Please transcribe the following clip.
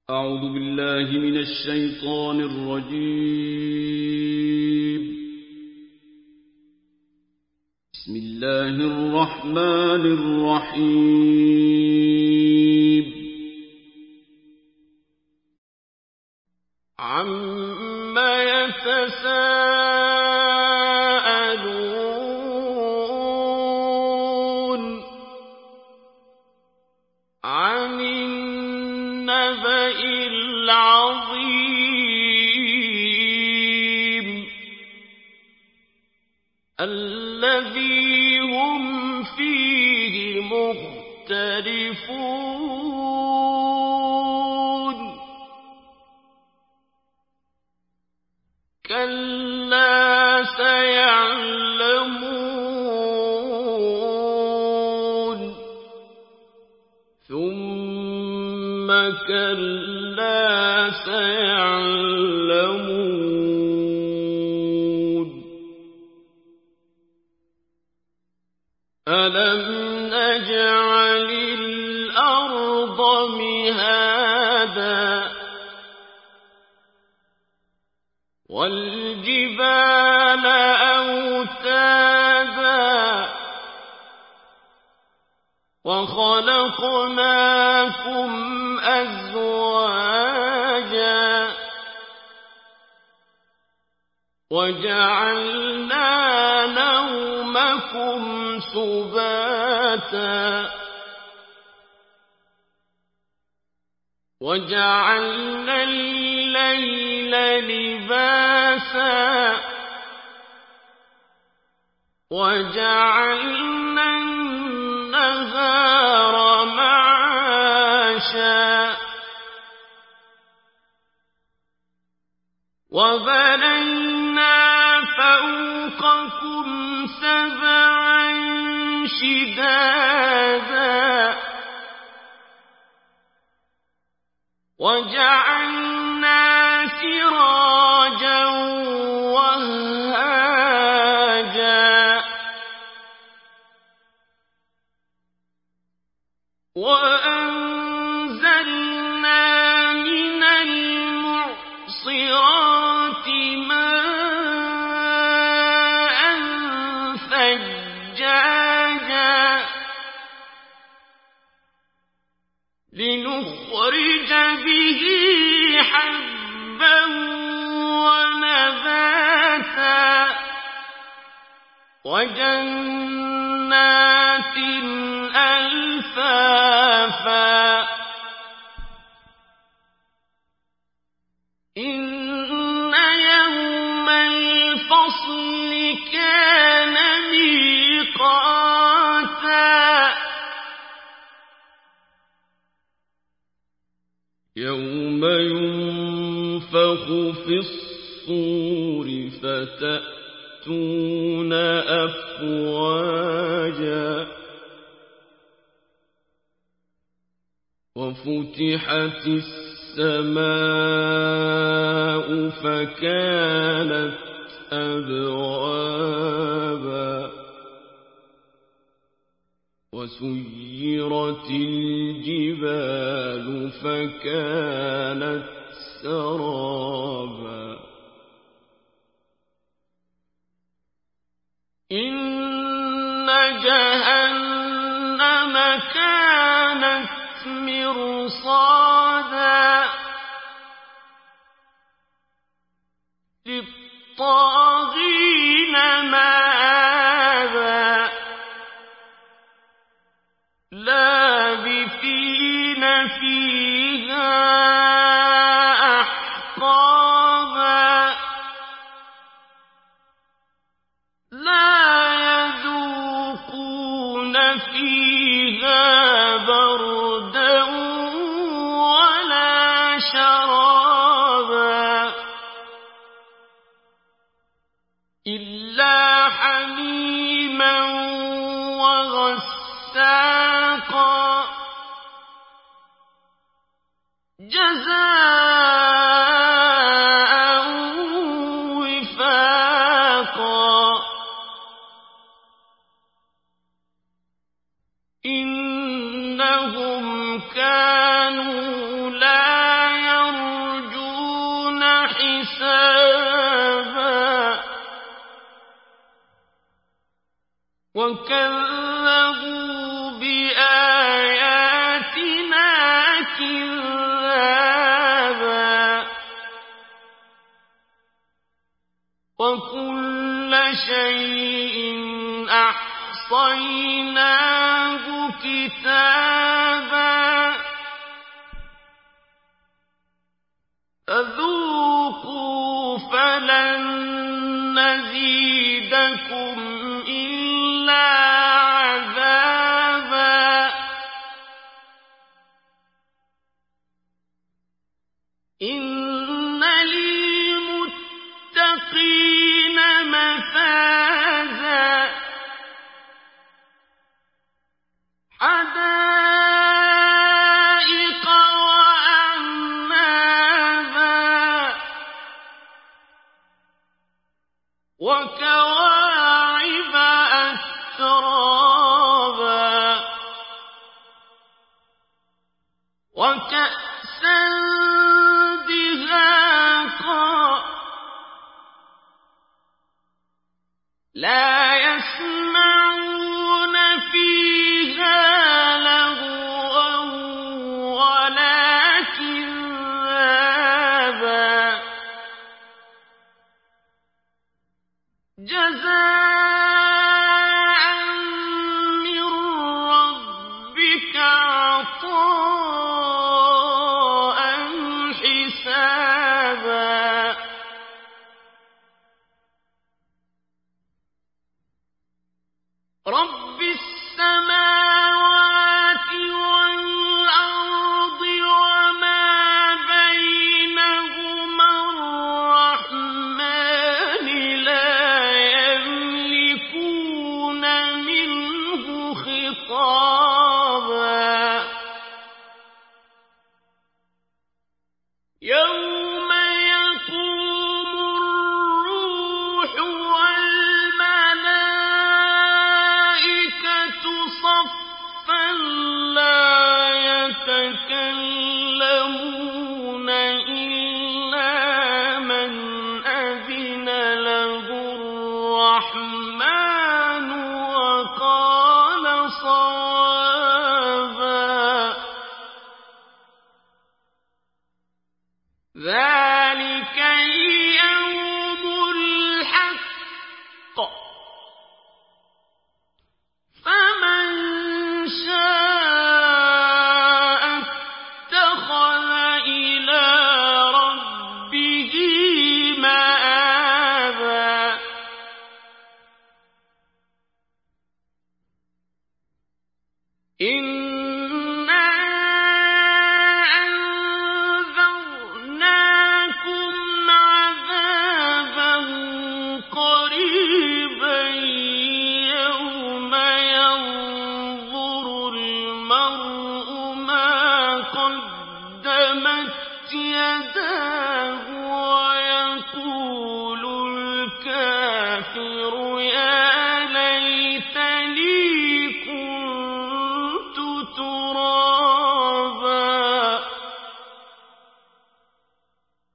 أعوذ بالله من الشيطان الرجيم. بسم الله الرحمن الرحيم. عما يتساءلون عن النبأ العظيم الذي هم فيه مختلفون كلا سيعلمون ثم كلا سيعلمون ألم نجعل الأرض مهادا والجبال أوتادا وخلقناكم أزواجا وجعلنا نومكم سباتا وجعلنا الليل لباسا وجعلنا النهار معاشا وبنينا فوقكم سبعا شدادا وجعلنا سراجا وهاجا وأنزلنا من المعصرات ماء ثجاجا لنخرج به حبا ونباتا وجنات ألفافا إن يوم الفصل كان ميقاتا يوم ينفخ في الصور فتأتون أفواجا وفتحت السماء فكانت أبوابا وسيرت الجبال فكانت سرابا إن جهنم كانت مرصادا للطاغين مآبا لابثين فيها أحقابا لا يذوقون فيها بردا ولا شرابا إلا حميما وغساقا جزاء وفاقا إنهم كانوا لا حسابا وكذبوا بآياتنا كذابا وكل شيء أحصيناه كتابا فذوقوا فلن نزيدكم إلا عذابا إن للمتقين مفازا حدائق وأعنابا وكواعب أترابا وكأسا دهاقا لا يسمعون فيها لغوا ولا كذابا جزاء من ربك عطاء حسابا رب السماوات والأرض وما بينهما الرحمن لا يملكون منه خطابا يوم يقوم الروح والملائكة صفا لا يتكلمون إلا من أذن له الرحمن وقال صوابا ذلك اليوم الحق فمن شاء اتخذ إلى ربه مآبا إنا أنذرناكم عذابا قريبا يوم ينظر المرء ما قدمت يداه ويقول الكافر